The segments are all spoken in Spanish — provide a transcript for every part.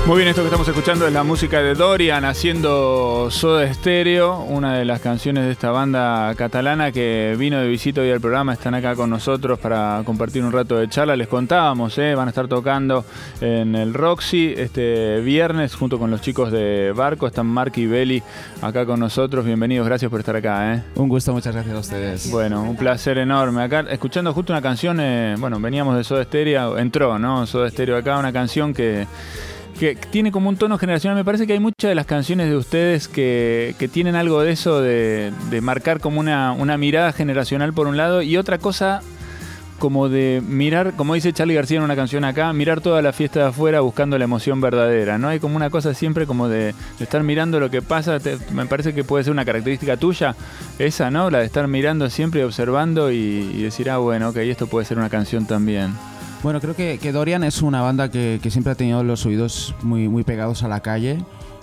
Muy bien, esto que estamos escuchando es la música de Dorian haciendo Soda Stereo, una de las canciones de esta banda catalana que vino de visita hoy al programa. Están acá con nosotros para compartir un rato de charla. Les contábamos, van a estar tocando en el Roxy este viernes junto con los chicos de Barco. Están Mark y Beli acá con nosotros. Bienvenidos, gracias por estar acá. Un gusto, muchas gracias a ustedes. Bueno, un placer enorme. Acá escuchando justo una canción, veníamos de Soda Stereo, entró, ¿no? Soda Stereo acá, una canción que tiene como un tono generacional. Me parece que hay muchas de las canciones de ustedes que tienen algo de eso, de marcar como una mirada generacional por un lado, y otra cosa como de mirar, como dice Charly García en una canción acá, mirar toda la fiesta de afuera buscando la emoción verdadera, ¿no? Hay como una cosa siempre como de estar mirando lo que pasa. Me parece que puede ser una característica tuya, esa, ¿no? La de estar mirando siempre, observando y decir, bueno, ok, esto puede ser una canción también. Bueno, creo que Dorian es una banda que siempre ha tenido los oídos muy, muy pegados a la calle.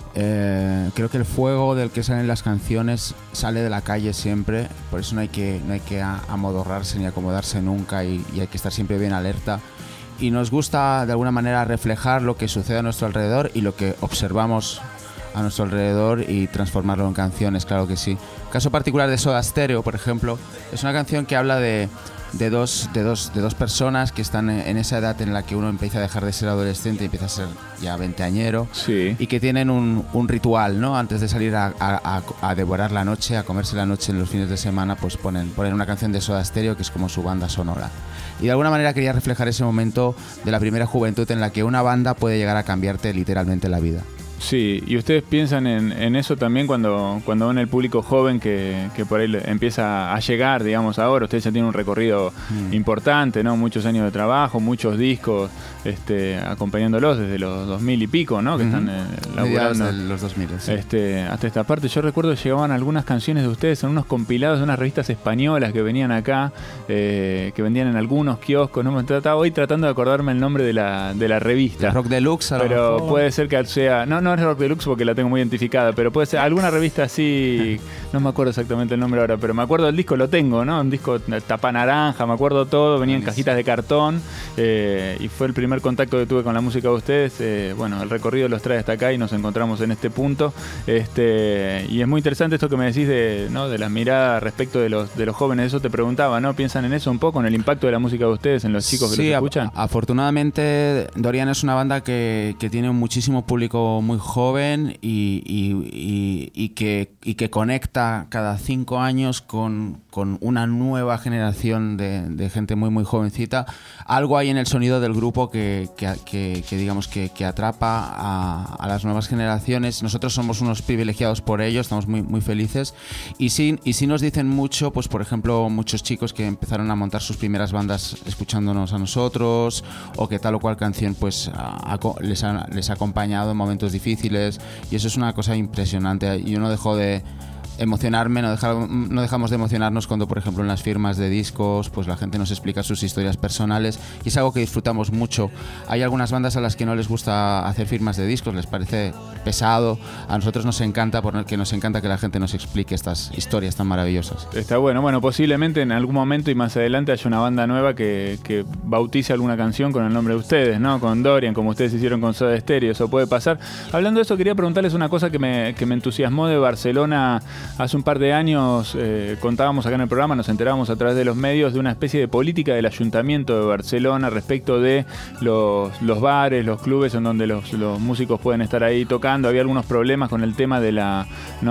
Creo que el fuego del que salen las canciones sale de la calle siempre, por eso no hay que amodorrarse ni acomodarse nunca y hay que estar siempre bien alerta. Y nos gusta de alguna manera reflejar lo que sucede a nuestro alrededor y lo que observamos a nuestro alrededor y transformarlo en canciones, claro que sí. El caso particular de Soda Stereo, por ejemplo, es una canción que habla de dos personas que están en esa edad en la que uno empieza a dejar de ser adolescente y empieza a ser ya veinteañero, sí. Y que tienen un ritual, ¿no? Antes de salir a devorar la noche, a comerse la noche en los fines de semana, pues ponen una canción de Soda Stereo que es como su banda sonora. Y de alguna manera quería reflejar ese momento de la primera juventud en la que una banda puede llegar a cambiarte literalmente la vida. Sí, y ustedes piensan en eso también cuando ven el público joven que por ahí empieza a llegar, digamos, ahora. Ustedes ya tienen un recorrido importante, ¿no? Muchos años de trabajo, muchos discos acompañándolos desde los 2000 y pico, ¿no? Que están laburando. Desde los 2000, sí. Hasta esta parte. Yo recuerdo que llegaban algunas canciones de ustedes en unos compilados de unas revistas españolas que venían acá, que vendían en algunos kioscos. ¿No? Estaba hoy tratando de acordarme el nombre de la revista. Rock Deluxe, a lo pero mejor. puede ser que sea... No es Rock Deluxe porque la tengo muy identificada, pero puede ser alguna revista así, no me acuerdo exactamente el nombre ahora, pero me acuerdo del disco, lo tengo, ¿no? Un disco tapa naranja, me acuerdo todo, venía en cajitas de cartón, y fue el primer contacto que tuve con la música de ustedes. El recorrido los trae hasta acá y nos encontramos en este punto, y es muy interesante esto que me decís de las miradas respecto de los jóvenes. Eso te preguntaba, ¿no? ¿Piensan en eso un poco, en el impacto de la música de ustedes en los chicos que los escuchan? Afortunadamente Dorian es una banda que tiene muchísimo público muy joven y que conecta cada 5 años con una nueva generación de gente muy muy jovencita. Algo hay en el sonido del grupo que digamos que atrapa a las nuevas generaciones. Nosotros somos unos privilegiados por ello, estamos muy muy felices y sí nos dicen mucho, pues por ejemplo muchos chicos que empezaron a montar sus primeras bandas escuchándonos a nosotros, o que tal o cual canción pues les ha acompañado en momentos difíciles, y eso es una cosa impresionante. Yo no dejo de emocionarme, no dejamos de emocionarnos cuando, por ejemplo, en las firmas de discos, pues la gente nos explica sus historias personales, y es algo que disfrutamos mucho. Hay algunas bandas a las que no les gusta hacer firmas de discos, les parece pesado. A nosotros nos encanta que la gente nos explique estas historias tan maravillosas. Está bueno, posiblemente en algún momento y más adelante haya una banda nueva que bautice alguna canción con el nombre de ustedes, ¿no? Con Dorian, como ustedes hicieron con Soda Stereo, eso puede pasar. Hablando de eso, quería preguntarles una cosa que me entusiasmó de Barcelona. Hace un par de años contábamos acá en el programa, nos enterábamos a través de los medios de una especie de política del Ayuntamiento de Barcelona respecto de los bares, los clubes en donde los músicos pueden estar ahí tocando. Había algunos problemas con el tema de la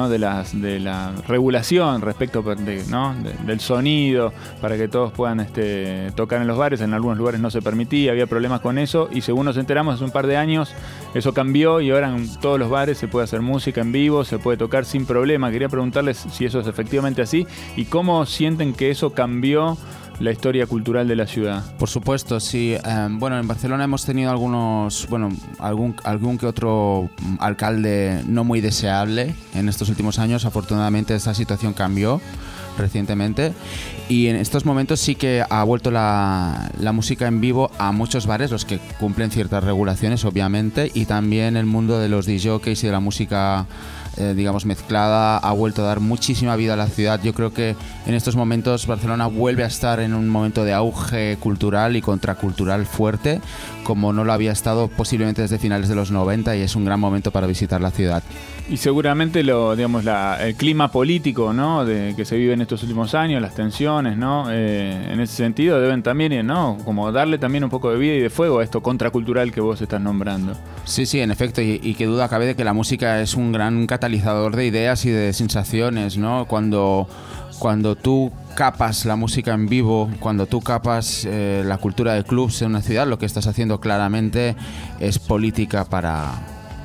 regulación respecto del sonido para que todos puedan tocar en los bares. En algunos lugares no se permitía, había problemas con eso, y según nos enteramos hace un par de años eso cambió y ahora en todos los bares se puede hacer música en vivo, se puede tocar sin problema. Quería preguntarles si eso es efectivamente así y cómo sienten que eso cambió la historia cultural de la ciudad. Por supuesto, sí. En Barcelona hemos tenido algún que otro alcalde no muy deseable en estos últimos años. Afortunadamente esta situación cambió recientemente, y en estos momentos sí que ha vuelto la música en vivo a muchos bares, los que cumplen ciertas regulaciones obviamente, y también el mundo de los DJs y de la música mezclada ha vuelto a dar muchísima vida a la ciudad. Yo creo que en estos momentos Barcelona vuelve a estar en un momento de auge cultural y contracultural fuerte, como no lo había estado posiblemente desde finales de los 90, y es un gran momento para visitar la ciudad. Y seguramente el clima político, ¿no?, que se vive en estos últimos años, las tensiones, ¿no?, en ese sentido deben también, ¿no?, como darle también un poco de vida y de fuego a esto contracultural que vos estás nombrando. Sí, en efecto, y qué duda cabe de que la música es un gran catalizador de ideas y de sensaciones, ¿no? Cuando tú capas la música en vivo, cuando tú capas la cultura de clubs en una ciudad, lo que estás haciendo claramente es política para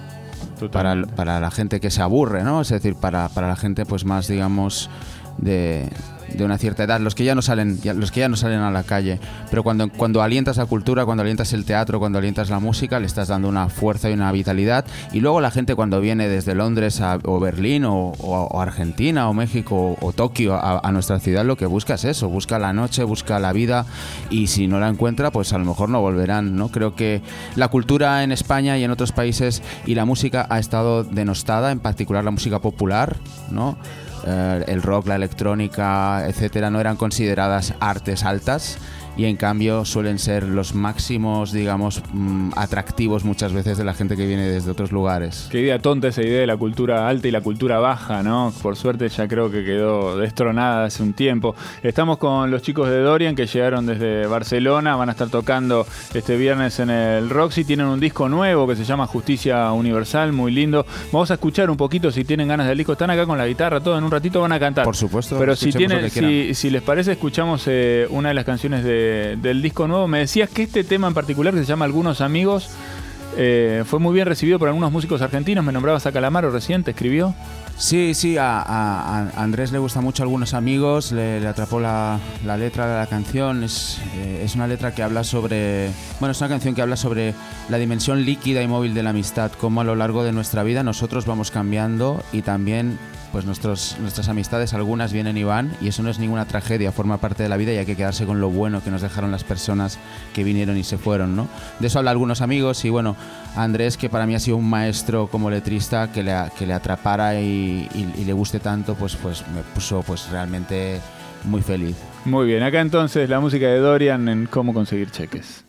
la gente que se aburre, ¿no? Es decir, para la gente pues más, digamos, de una cierta edad, los que ya no salen a la calle. Pero cuando alientas la cultura, cuando alientas el teatro, cuando alientas la música, le estás dando una fuerza y una vitalidad. Y luego la gente, cuando viene desde Londres o Berlín o Argentina o México o Tokio a nuestra ciudad, lo que busca es eso, busca la noche, busca la vida, y si no la encuentra, pues a lo mejor no volverán, ¿no? Creo que la cultura en España y en otros países y la música ha estado denostada, en particular la música popular, ¿no? El rock, la electrónica, etcétera, no eran consideradas artes altas, y en cambio suelen ser los máximos, digamos, atractivos muchas veces de la gente que viene desde otros lugares. Qué idea tonta esa idea de la cultura alta y la cultura baja, ¿no? Por suerte ya creo que quedó destronada hace un tiempo. Estamos con los chicos de Dorian, que llegaron desde Barcelona, van a estar tocando este viernes en el Roxy, tienen un disco nuevo que se llama Justicia Universal, muy lindo. Vamos a escuchar un poquito, si tienen ganas del disco, están acá con la guitarra, todo, en un ratito van a cantar. Por supuesto. Pero si les parece, escuchamos una de las canciones del disco nuevo. Me decías que este tema en particular, que se llama Algunos Amigos, fue muy bien recibido por algunos músicos argentinos. Me nombrabas a Calamaro recién, ¿te escribió? Sí, a Andrés le gusta mucho Algunos Amigos, le atrapó la letra de la canción. Es una letra que habla sobre... Bueno, es una canción que habla sobre la dimensión líquida y móvil de la amistad, cómo a lo largo de nuestra vida nosotros vamos cambiando, y también pues nuestras amistades, algunas vienen y van, y eso no es ninguna tragedia, forma parte de la vida, y hay que quedarse con lo bueno que nos dejaron las personas que vinieron y se fueron, ¿no? De eso habla Algunos Amigos. Y bueno, Andrés, que para mí ha sido un maestro como letrista, que le atrapara y le guste tanto, pues me puso pues realmente muy feliz. Muy bien, acá entonces la música de Dorian en Cómo Conseguir Cheques.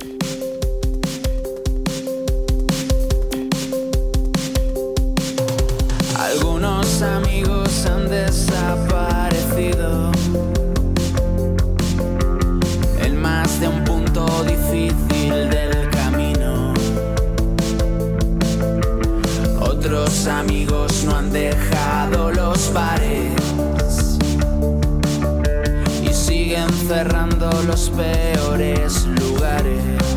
Algunos amigos han desaparecido en más de un punto difícil del camino. Otros amigos no han dejado los bares y siguen cerrando los peores lugares.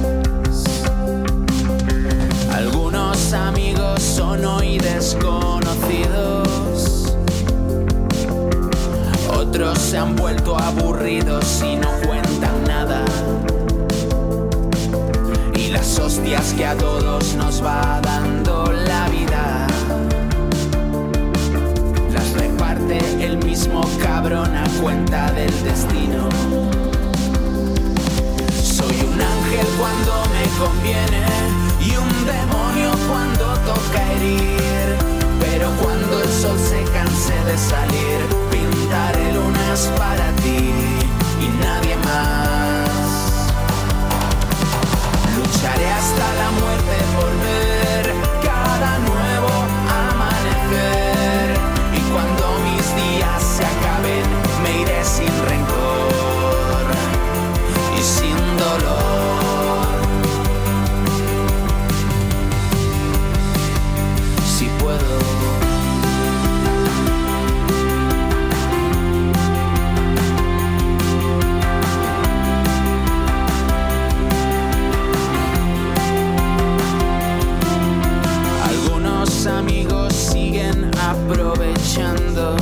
Algunos amigos son hoy desconocidos, otros se han vuelto aburridos y no cuentan nada. Y las hostias que a todos nos va dando la vida las reparte el mismo cabrón a cuenta del destino. Soy un ángel cuando me conviene y un demonio cuando toca herir, pero cuando el sol se canse de salir, pintaré lunas para ti y nadie más. Lucharé hasta la muerte por ver cada nuevo amanecer, y cuando mis días se acaben me iré sin rencor y sin dolor. Amigos siguen aprovechando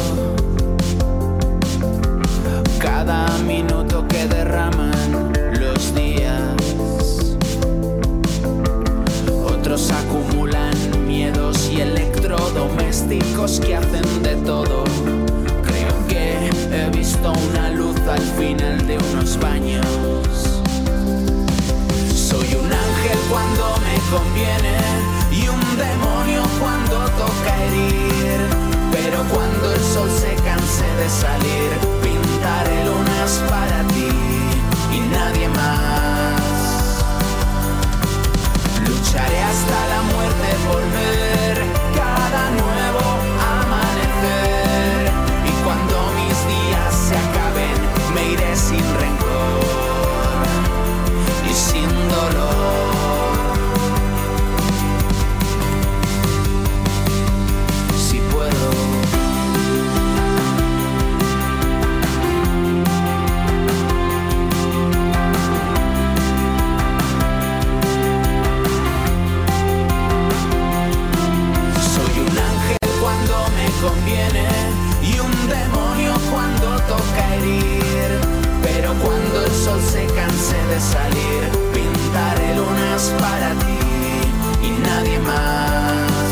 cada minuto que derraman los días. Otros acumulan miedos y electrodomésticos que hacen de todo. Creo que he visto una luz al final de unos baños. Soy un ángel cuando me conviene y un demonio cuando toca herir, pero cuando el sol se canse de salir, pintaré lunas para ti y nadie más. conviene y un demonio cuando toca herir. Pero cuando el sol se canse de salir, pintaré lunas para ti y nadie más.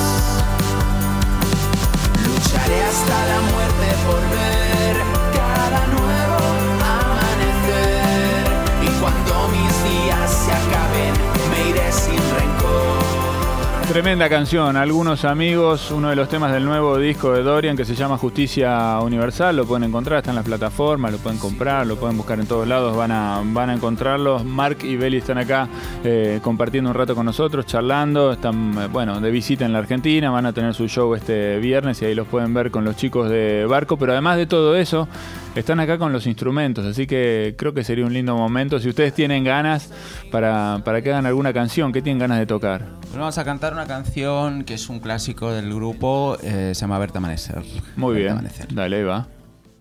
Lucharé hasta la muerte por ver cada nuevo amanecer. Y cuando mis días se acaben, me iré sin rencor. Tremenda canción, algunos amigos, uno de los temas del nuevo disco de Dorian que se llama Justicia Universal, lo pueden encontrar, está en las plataformas, lo pueden comprar, lo pueden buscar en todos lados, van a encontrarlos. Mark y Beli están acá compartiendo un rato con nosotros, charlando, están de visita en la Argentina, van a tener su show este viernes y ahí los pueden ver con los chicos de Barco, pero además de todo eso, están acá con los instrumentos, así que creo que sería un lindo momento. Si ustedes tienen ganas para que hagan alguna canción, ¿qué tienen ganas de tocar? Pues vamos a cantar una canción que es un clásico del grupo, se llama Verte Amanecer. Muy bien, Amanecer. Dale, ahí va.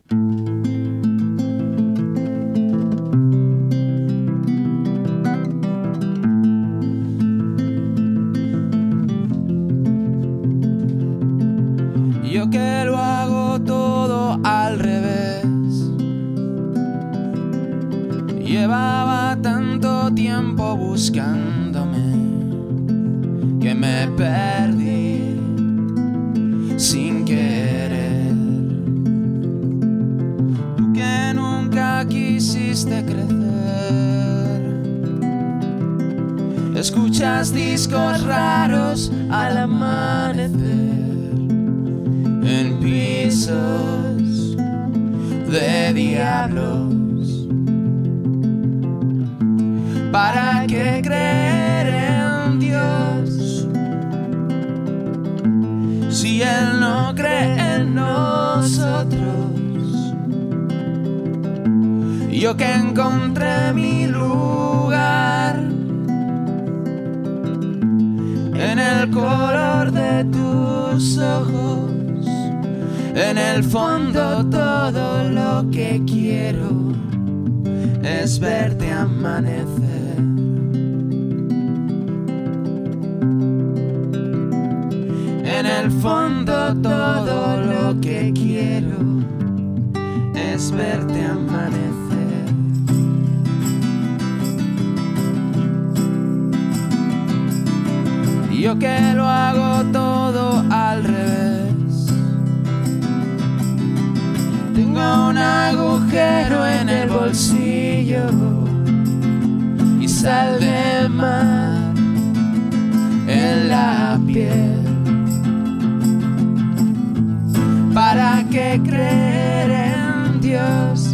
Yo que lo hago todo al revés, llevaba tanto tiempo buscándome que me perdí sin querer. Tú que nunca quisiste crecer, escuchas discos raros al amanecer en pisos de diablos. ¿Para qué creer en Dios si Él no cree en nosotros? Yo que encontré mi lugar en el color de tus ojos. En el fondo todo lo que quiero es verte amanecer. En el fondo todo lo que quiero es verte amanecer. Yo que lo hago todo al revés, tengo un agujero en el bolsillo y sal de mar en la piel. ¿Para qué creer en Dios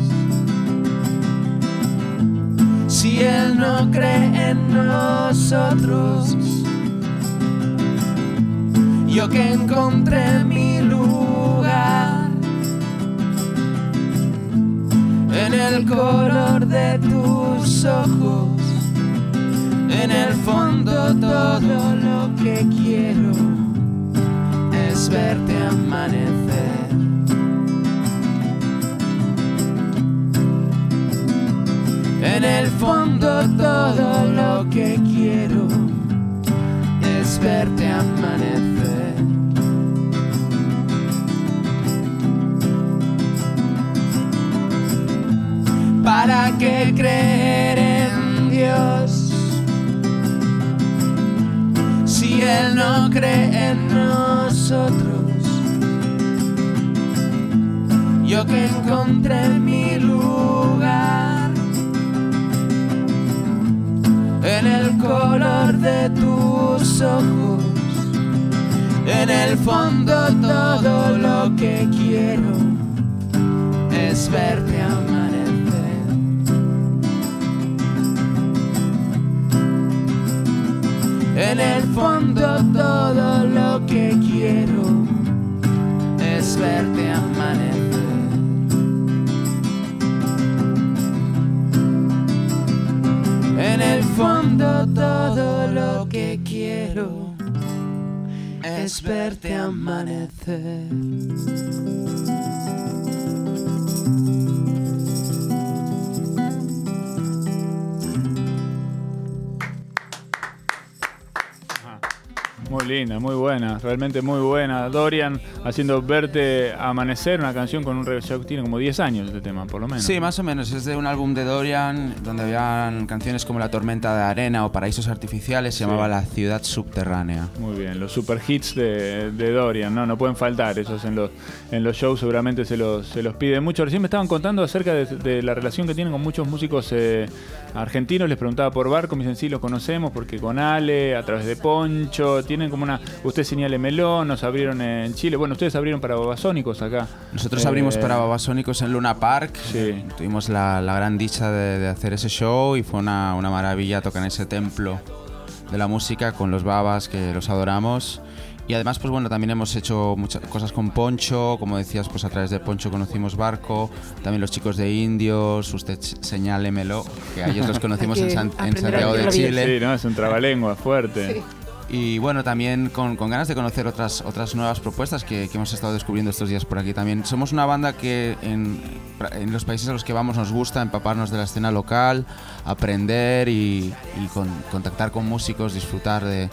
si Él no cree en nosotros? Yo que encontré mi lugar en el color de tus ojos. En el fondo todo lo que quiero es verte amanecer. En el fondo todo lo que quiero es verte amanecer. ¿Para qué creer en Dios si Él no cree en nosotros? Yo que encontré mi lugar en el color de tus ojos. En el fondo todo lo que quiero es verte amanecer. En el fondo todo lo que quiero es verte amanecer. En el fondo todo lo que quiero es verte amanecer. Muy linda, muy buena, realmente muy buena. Dorian haciendo Verte Amanecer, una canción con un ya tiene como 10 años este tema, por lo menos. Sí, más o menos. Es de un álbum de Dorian donde habían canciones como La Tormenta de Arena o Paraísos Artificiales. Se llamaba La Ciudad Subterránea. Muy bien, los super hits de Dorian, no pueden faltar. Esos en los shows seguramente se los piden mucho. Recién me estaban contando acerca de la relación que tienen con muchos músicos argentinos. Les preguntaba por Barco, me dicen sí, los conocemos porque con Ale, a través de Poncho, tienen como una... Usted señale Melón, nos abrieron en Chile. Bueno, ustedes abrieron para Babasónicos acá. Nosotros abrimos para Babasónicos en Luna Park. Sí. Tuvimos la gran dicha de hacer ese show y fue una maravilla tocar en ese templo de la música con los Babas, que los adoramos. Y además, pues bueno, también hemos hecho muchas cosas con Poncho, como decías, pues a través de Poncho conocimos Barco, también los chicos de Indios, usted señálemelo, que a ellos los conocimos en Santiago de Chile. Sí, ¿no? Es un trabalengua fuerte. Sí. Y bueno, también con ganas de conocer otras nuevas propuestas que hemos estado descubriendo estos días por aquí también. Somos una banda que en los países a los que vamos nos gusta empaparnos de la escena local, aprender y contactar con músicos, disfrutar de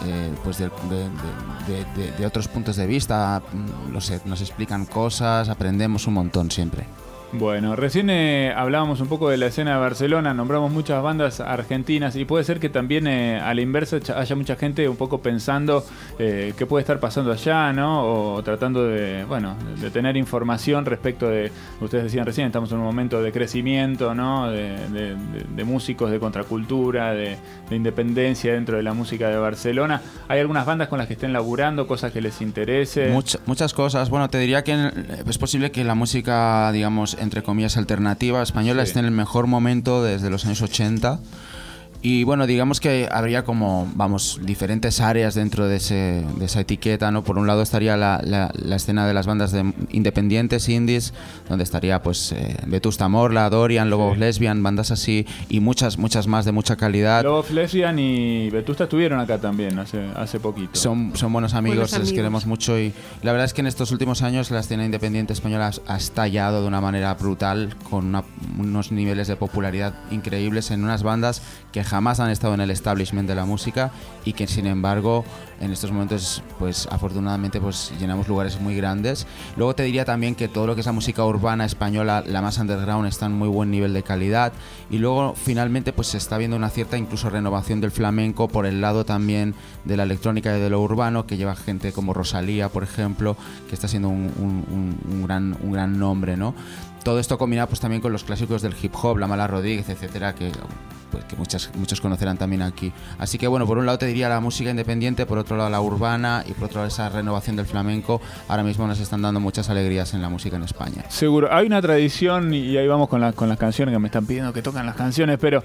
otros puntos de vista. Nos explican cosas, aprendemos un montón siempre. Bueno, recién hablábamos un poco de la escena de Barcelona, nombramos muchas bandas argentinas y puede ser que también a la inversa haya mucha gente un poco pensando qué puede estar pasando allá, ¿no? O tratando de tener información respecto de, ustedes decían recién, estamos en un momento de crecimiento, ¿no? De músicos, de contracultura, de independencia dentro de la música de Barcelona. ¿Hay algunas bandas con las que estén laburando, cosas que les interese? Muchas cosas. Bueno, te diría que es posible que la música, digamos, entre comillas, alternativa española esté en el mejor momento desde los años 80. Y bueno, digamos que habría como, diferentes áreas dentro de esa etiqueta, ¿no? Por un lado estaría la escena de las bandas independientes, indies, donde estaría pues Vetusta Morla, Dorian, Love of Lesbian, bandas así y muchas más de mucha calidad. Love of Lesbian y Vetusta estuvieron acá también hace poquito. Son buenos amigos, les queremos mucho y la verdad es que en estos últimos años la escena independiente española ha estallado de una manera brutal, con unos niveles de popularidad increíbles en unas bandas que jamás han estado en el establishment de la música y que sin embargo en estos momentos pues afortunadamente pues llenamos lugares muy grandes. Luego te diría también que todo lo que es la música urbana española, la más underground, está en muy buen nivel de calidad y luego finalmente pues se está viendo una cierta incluso renovación del flamenco por el lado también de la electrónica y de lo urbano, que lleva gente como Rosalía, por ejemplo, que está siendo un gran nombre, ¿no? Todo esto combinado pues también con los clásicos del hip hop, La Mala Rodríguez, etcétera, que muchos conocerán también aquí. Así que bueno, por un lado te diría la música independiente, por otro lado la urbana y por otro lado esa renovación del flamenco. Ahora mismo nos están dando muchas alegrías en la música en España. Seguro, hay una tradición y ahí vamos con las canciones que me están pidiendo que tocan las canciones, pero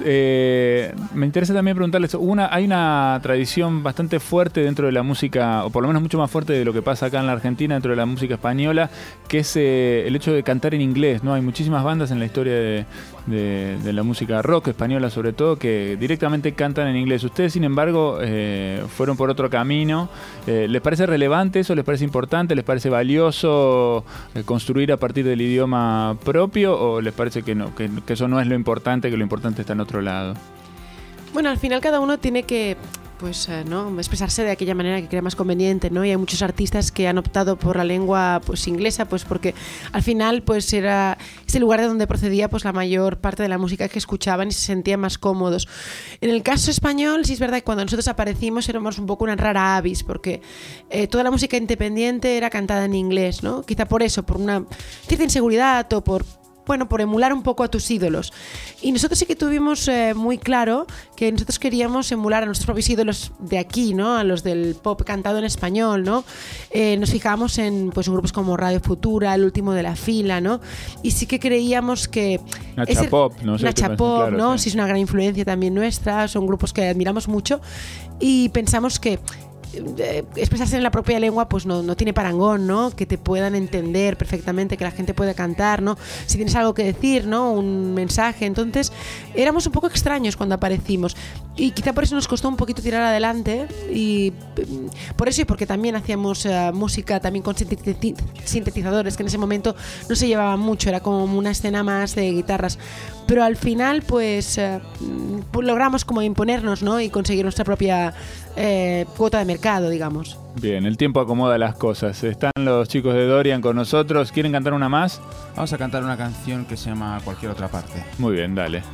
me interesa también preguntarles, hay una tradición bastante fuerte dentro de la música, o por lo menos mucho más fuerte de lo que pasa acá en la Argentina, dentro de la música española, que es el hecho de cantar en inglés, ¿no? Hay muchísimas bandas en la historia de la música rock española sobre todo que directamente cantan en inglés. Ustedes sin embargo fueron por otro camino. ¿Les parece relevante eso? ¿Les parece importante? ¿Les parece valioso construir a partir del idioma propio? ¿O les parece que no, que eso no es lo importante, que lo importante está en otro lado? Bueno, al final cada uno tiene que ¿no? expresarse de aquella manera que crea más conveniente, ¿no? Y hay muchos artistas que han optado por la lengua pues inglesa, pues porque al final pues era ese lugar de donde procedía pues la mayor parte de la música que escuchaban y se sentían más cómodos. En el caso español sí es verdad que cuando nosotros aparecimos éramos un poco una rara avis, porque toda la música independiente era cantada en inglés, ¿no? Quizá por eso, por una cierta inseguridad o por emular un poco a tus ídolos. Y nosotros sí que tuvimos muy claro que nosotros queríamos emular a nuestros propios ídolos de aquí, ¿no? A los del pop cantado en español, ¿no? Nos fijamos en pues grupos como Radio Futura, El Último de la Fila, ¿no? Y sí que creíamos que Nacha Pop, ¿no? Nacha Pop, claro, ¿no? Sí. Sí, es una gran influencia también nuestra, son grupos que admiramos mucho y pensamos que expresarse en la propia lengua pues no tiene parangón, ¿no? Que te puedan entender perfectamente, que la gente pueda cantar, ¿no? Si tienes algo que decir, ¿no? Un mensaje. Entonces éramos un poco extraños cuando aparecimos, Y quizá por eso nos costó un poquito tirar adelante, y por eso y porque también hacíamos música también con sintetizadores, que en ese momento no se llevaba mucho, era como una escena más de guitarras, pero al final pues logramos como imponernos, ¿no? Y conseguir nuestra propia cuota de mercado, digamos. Bien, el tiempo acomoda las cosas. Están los chicos de Dorian con nosotros. ¿Quieren cantar una más? Vamos a cantar una canción que se llama Cualquier otra parte. Muy bien, dale.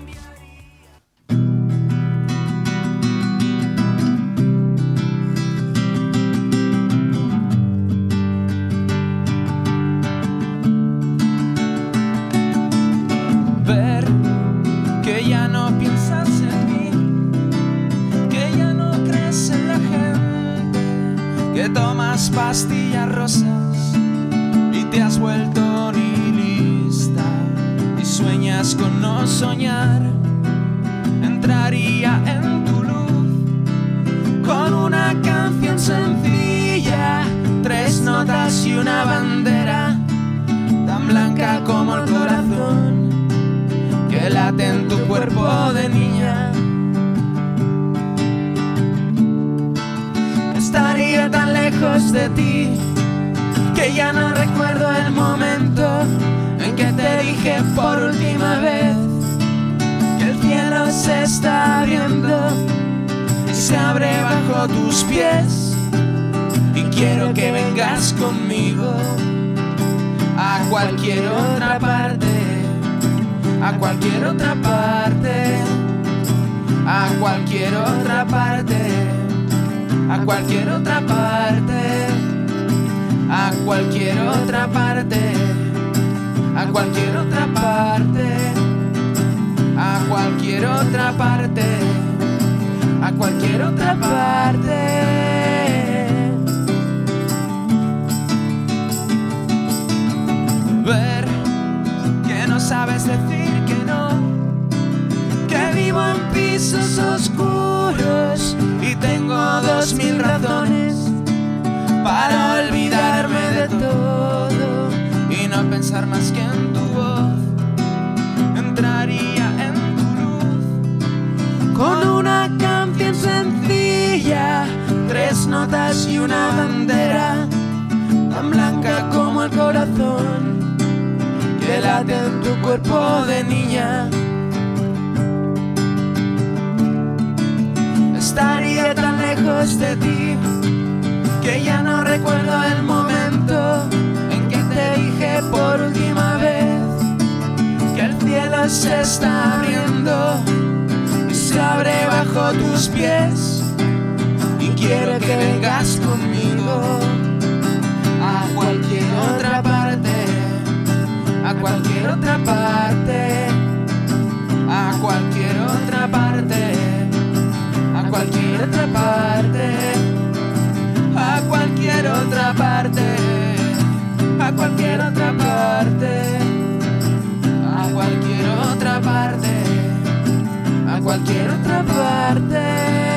Ver que ya no piensas en mí, que ya no crees en la gente, que tomas pastillas rosas y te has vuelto nihilista y sueñas con no soñar. Entraría en tu luz con una canción sencilla, 3 notas y una bandera tan blanca como el corazón que late en tu cuerpo de niña. Estaría tan lejos de ti que ya no recuerdo el momento en que te dije por última vez que el cielo se está abriendo y se abre bajo tus pies, y quiero que vengas conmigo a cualquier otra parte, a cualquier otra parte, a cualquier otra parte, a cualquier otra parte, a cualquier otra parte, a cualquier otra parte, a cualquier otra parte, a cualquier otra parte. Ver que no sabes decir que no, que vivo en pisos oscuros y tengo 2000 razones para olvidarme de todo y no pensar más que en tu voz. Entraría en tu luz con una canción sencilla, 3 notas y una bandera tan blanca como el corazón que late en tu cuerpo de niña. Estaría tan lejos de ti que ya no recuerdo el momento en que te dije por última vez que el cielo se está abriendo y se abre bajo tus pies, y quiero que vengas conmigo a cualquier otra parte, a cualquier otra parte, a cualquier otra parte, a cualquier otra parte, a cualquier otra parte, a cualquier otra parte, a cualquier otra parte, a cualquier otra parte.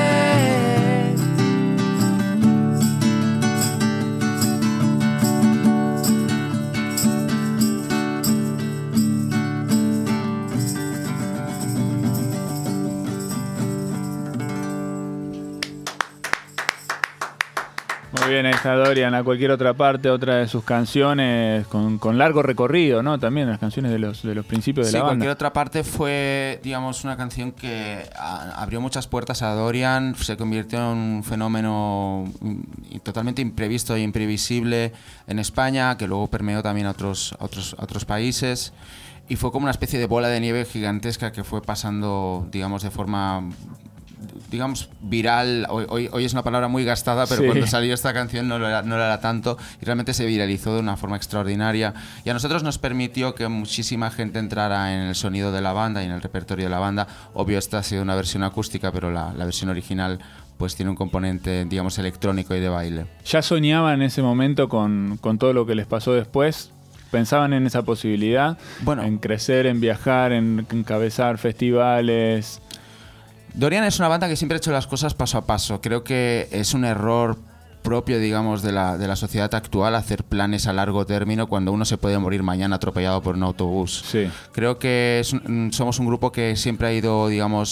Muy bien, ahí está Dorian, a cualquier otra parte, otra de sus canciones con largo recorrido, ¿no? También las canciones de los principios de la banda. Sí, cualquier otra parte fue, digamos, una canción que abrió muchas puertas a Dorian, se convirtió en un fenómeno totalmente imprevisto e imprevisible en España, que luego permeó también a otros países, y fue como una especie de bola de nieve gigantesca que fue pasando, digamos, de forma, digamos, viral. Hoy es una palabra muy gastada, pero sí, cuando salió esta canción no lo era tanto, y realmente se viralizó de una forma extraordinaria, y a nosotros nos permitió que muchísima gente entrara en el sonido de la banda y en el repertorio de la banda. Obvio, esta ha sido una versión acústica, pero la versión original pues tiene un componente, digamos, electrónico y de baile. ¿Ya soñaban en ese momento con todo lo que les pasó después? ¿Pensaban en esa posibilidad? Bueno, en crecer, en viajar, en encabezar festivales. Dorian es una banda que siempre ha hecho las cosas paso a paso. Creo que es un error propio, digamos, de la sociedad actual hacer planes a largo término cuando uno se puede morir mañana atropellado por un autobús. Sí. Creo que somos un grupo que siempre ha ido, digamos,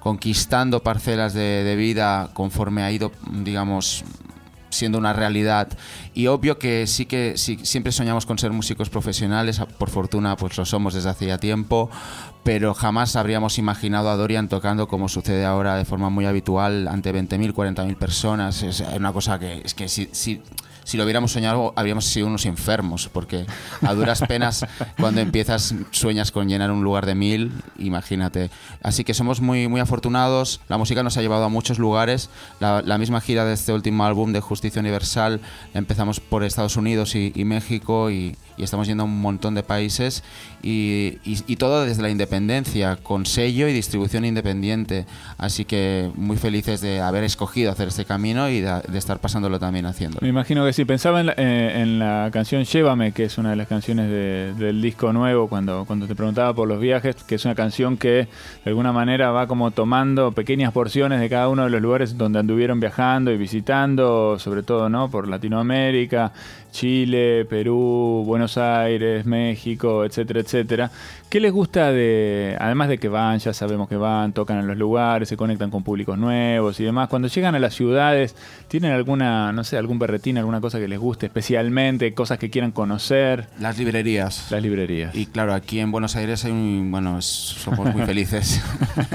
conquistando parcelas de vida conforme ha ido, digamos, siendo una realidad. Y obvio que sí, siempre soñamos con ser músicos profesionales, por fortuna pues lo somos desde hace ya tiempo, pero jamás habríamos imaginado a Dorian tocando como sucede ahora de forma muy habitual ante 20.000, 40.000 personas. Es una cosa que es que si lo hubiéramos soñado, habríamos sido unos enfermos, porque a duras penas, cuando empiezas, sueñas con llenar un lugar de 1.000, imagínate. Así que somos muy, muy afortunados. La música nos ha llevado a muchos lugares. La misma gira de este último álbum de Justicia Universal, empezamos por Estados Unidos y México, y estamos yendo a un montón de países, y todo desde la independencia, con sello y distribución independiente. Así que muy felices de haber escogido hacer este camino y de estar pasándolo también haciéndolo. Me imagino que sí. Pensaba en la canción Llévame, que es una de las canciones del disco nuevo, cuando te preguntaba por los viajes, que es una canción que de alguna manera va como tomando pequeñas porciones de cada uno de los lugares donde anduvieron viajando y visitando, sobre todo, ¿no?, por Latinoamérica, Chile, Perú, Buenos Aires, México, etcétera, etcétera. ¿Qué les gusta además de que van, ya sabemos que van, tocan en los lugares, se conectan con públicos nuevos y demás, cuando llegan a las ciudades, ¿tienen alguna, no sé, algún berretín, alguna cosa que les guste especialmente, cosas que quieran conocer? Las librerías. Las librerías. Y claro, aquí en Buenos Aires somos muy felices.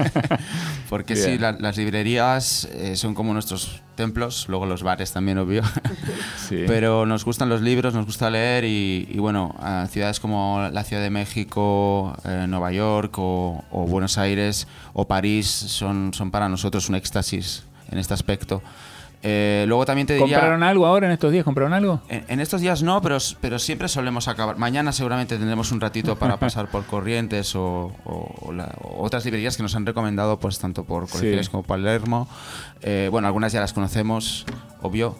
Porque bien. Sí, las librerías son como nuestros templos, luego los bares también, obvio. Sí. Pero nos gustan los libros, nos gusta leer, y bueno, ciudades como la Ciudad de México, Nueva York o Buenos Aires o París son para nosotros un éxtasis en este aspecto. Luego también te diría... ¿Compraron algo ahora en estos días? ¿Compraron algo? En estos días no, pero siempre solemos acabar. Mañana seguramente tendremos un ratito para pasar por Corrientes o otras librerías que nos han recomendado, pues tanto por colecciones sí. como Palermo. Bueno, algunas ya las conocemos, obvio.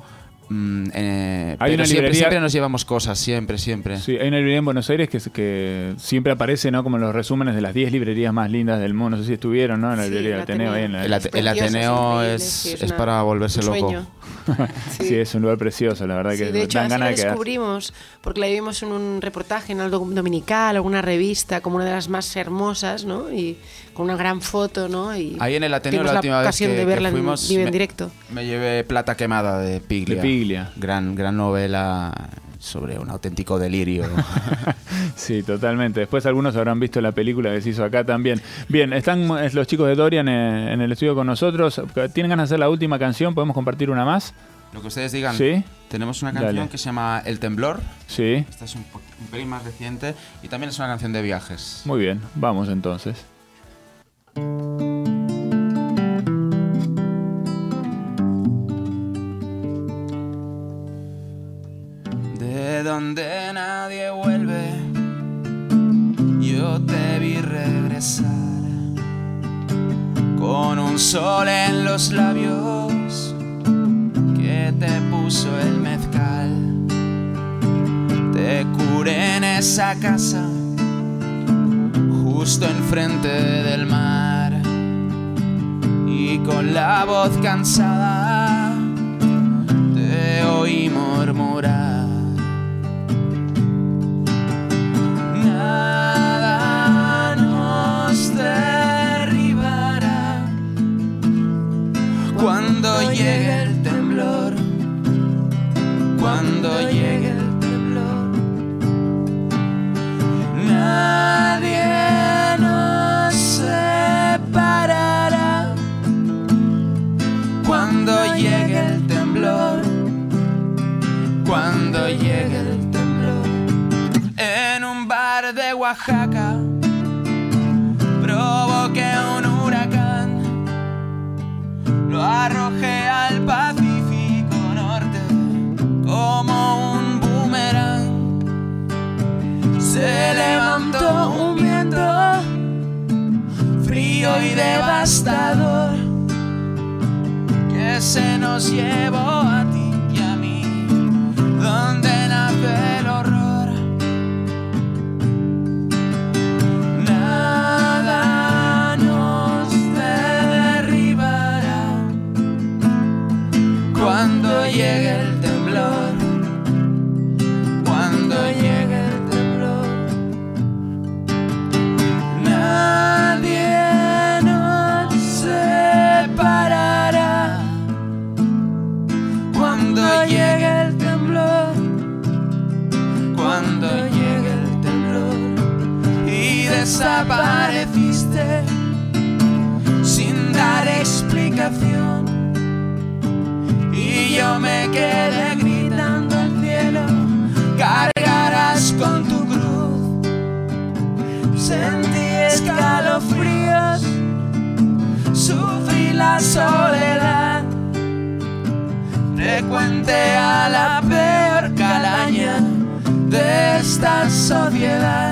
Pero siempre nos llevamos cosas, siempre. Sí, hay una librería en Buenos Aires que siempre aparece, ¿no?, como en los resúmenes de las 10 librerías más lindas del mundo. No sé si estuvieron, ¿no?, en la librería del Ateneo. El Ateneo es para volverse loco. Sí, es un lugar precioso, la verdad, que de hecho, dan ganas de quedar. Descubrimos, porque la vimos en un reportaje en algo dominical, alguna revista, como una de las más hermosas, ¿no?, y con una gran foto, ¿no? Y ahí en el Ateneo la última vez que fuimos en directo. Me llevé Plata quemada de Piglia. Gran novela sobre un auténtico delirio. Sí, totalmente. Después algunos habrán visto la película que se hizo acá también. Bien, están los chicos de Dorian en el estudio con nosotros. ¿Tienen ganas de hacer la última canción? ¿Podemos compartir una más? Lo que ustedes digan. ¿Sí? Tenemos una canción que se llama El Temblor. Sí. Esta es un pelín más reciente y también es una canción de viajes. Muy bien, vamos entonces. De donde nadie vuelve, yo te vi regresar con un sol en los labios que te puso el mezcal. Te curé en esa casa justo enfrente del mar, y con la voz cansada te oí murmurar: nada nos derribará cuando llegue el temblor, cuando llegue el temblor. Nadie nos separará cuando llegue el temblor, cuando llegue el temblor. En un bar de Oaxaca provoqué un huracán, lo arrojé al Pacífico Norte como un boomerang. Se levantó un viento frío y devastador que se nos llevó a ti y a mí, donde nace el horror. Nada nos derribará cuando llegue el temblor, cuando llegue el temblor. Nadie nos separará cuando llegue el temblor y desapareciste sin dar explicación y yo me quedé gritando al cielo, cargarás con tu cruz. Sentí escalofríos, sufrí la soledad, frecuente a la peor calaña de esta sociedad.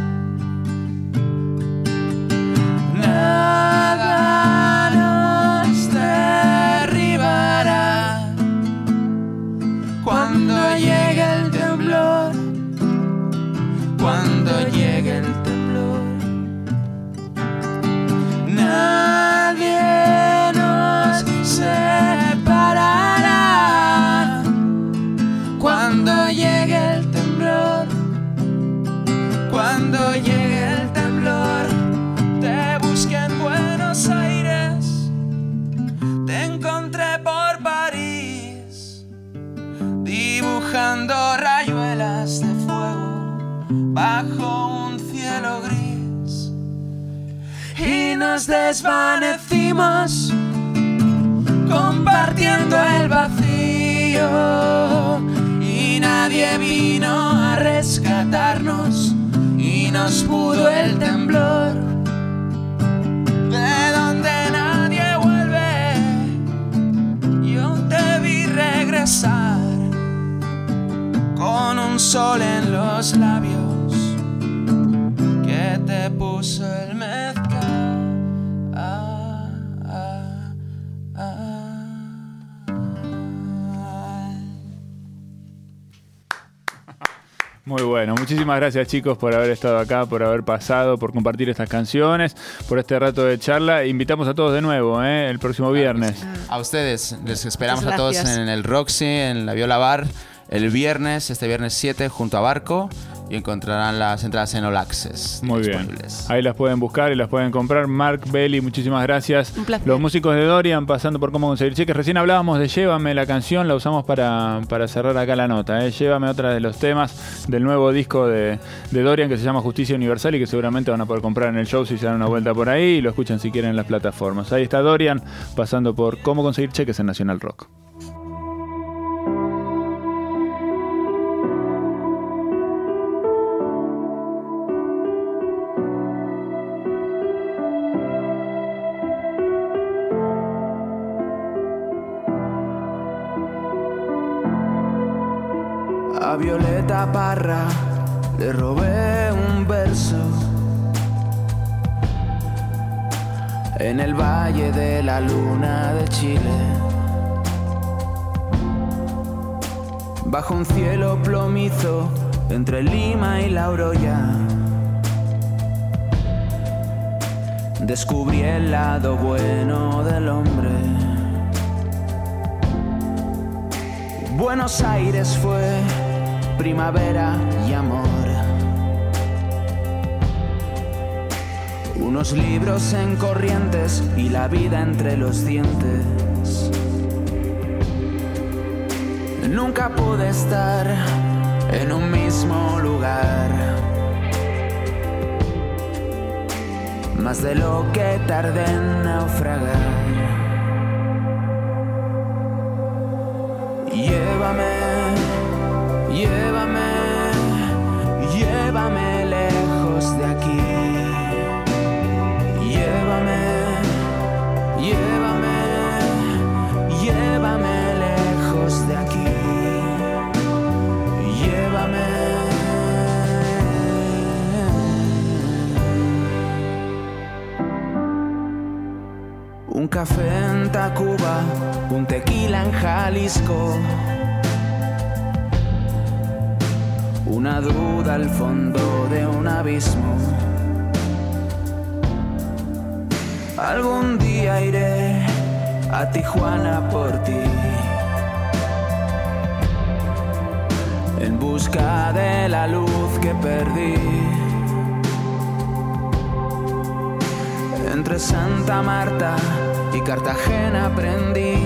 Nada nos derribará cuando llegue el temblor, cuando llegue el temblor. Nadie nos separará cuando llegue el temblor, cuando llegue el temblor. Te busqué en Buenos Aires, te encontré por París, dibujando rayuelas de fuego bajo un cielo gris. Y nos desvanecimos compartiendo el vacío y nadie vino a rescatarnos y nos pudo el temblor. De donde nadie vuelve, yo te vi regresar con un sol en los labios que te puso el mezcal. Muy bueno, muchísimas gracias chicos por haber estado acá, por haber pasado, por compartir estas canciones, por este rato de charla. Invitamos a todos de nuevo, el próximo viernes. A ustedes, les esperamos a todos en el Roxy, en la Viola Bar, el viernes, este viernes 7, junto a Barco, y encontrarán las entradas en All Access. Muy bien. Ahí las pueden buscar y las pueden comprar. Mark Bailey, muchísimas gracias. Un placer. Los músicos de Dorian pasando por Cómo Conseguir Cheques. Recién hablábamos de Llévame, la canción, la usamos para cerrar acá la nota. Llévame, otra de los temas del nuevo disco de Dorian que se llama Justicia Universal y que seguramente van a poder comprar en el show si se dan una vuelta por ahí y lo escuchan si quieren en las plataformas. Ahí está Dorian pasando por Cómo Conseguir Cheques en Nacional Rock. A Violeta Parra le robé un verso en el Valle de la Luna de Chile, bajo un cielo plomizo entre Lima y La Oroya. Descubrí el lado bueno del hombre. Buenos Aires fue primavera y amor. Unos libros en Corrientes y la vida entre los dientes. Nunca pude estar en un mismo lugar, más de lo que tardé en naufragar. Llévame, llévame lejos de aquí. Llévame lejos de aquí. Llévame. Un café en Tacuba, un tequila en Jalisco. Una duda al fondo de un abismo. Algún día iré a Tijuana por ti, en busca de la luz que perdí. Entre Santa Marta y Cartagena aprendí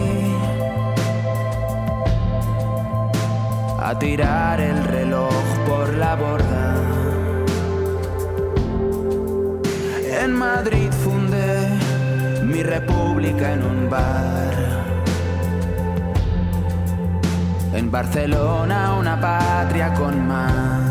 a tirar el reloj por la pública en un bar. En Barcelona, una patria con mar.